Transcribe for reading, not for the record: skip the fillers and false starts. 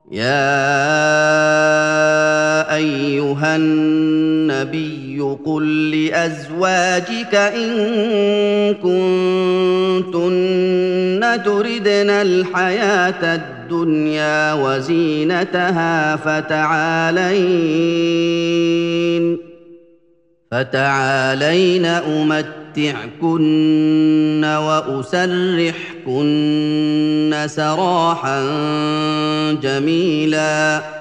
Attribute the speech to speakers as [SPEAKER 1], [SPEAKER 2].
[SPEAKER 1] يا ايها النبي قل لازواجك ان كنتن تردن الحياه الدنيا وزينتها فتعالين امتعكن واسرحكن سراحا جميلا